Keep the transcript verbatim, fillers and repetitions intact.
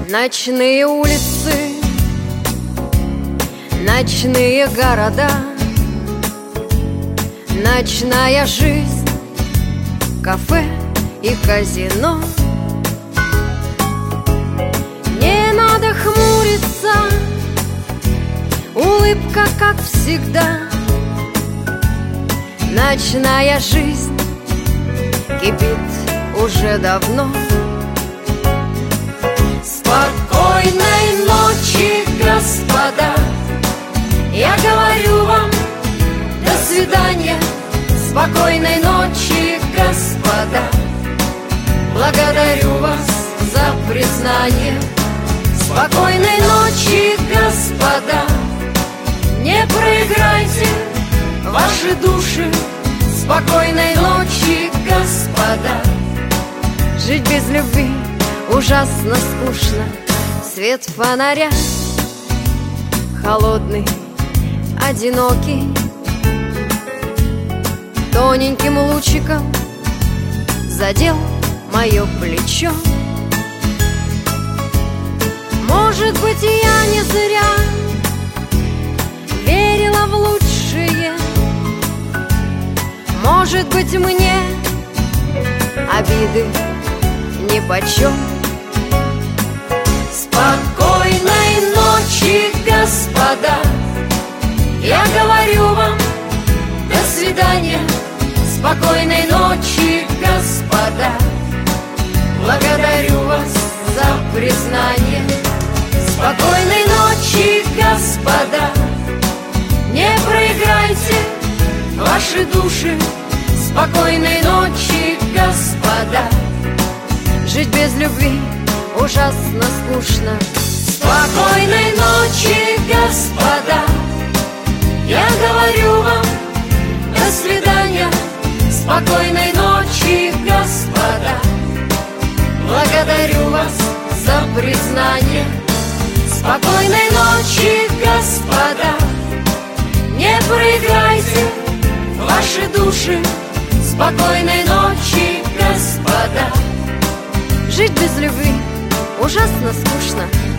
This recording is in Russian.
Ночные улицы, ночные города, ночная жизнь, кафе и казино. Не надо хмуриться, улыбка, как всегда. Ночная жизнь кипит уже давно. Спокойной ночи, господа, я говорю вам до свидания. Спокойной ночи, господа, благодарю вас за признание. Спокойной ночи, господа, не проиграйте ваши души. Спокойной ночи, господа. Жить без любви ужасно скучно. Свет фонаря холодный, одинокий, тоненьким лучиком задел мое плечо. Может быть, я не зря верила в лучшее. Может быть, мне обиды нипочем. Спокойной ночи, господа, я говорю вам до свидания. Спокойной ночи, господа, благодарю вас за признание. Спокойной ночи, господа, не проиграйте ваши души. Спокойной ночи, господа. Жить без любви ужасно скучно. Спокойной ночи, господа, я говорю вам до свидания. Спокойной ночи, господа, благодарю вас за признание. Спокойной ночи, господа, не проиграйте ваши души. Спокойной ночи, господа. Жить без любви ужасно скучно.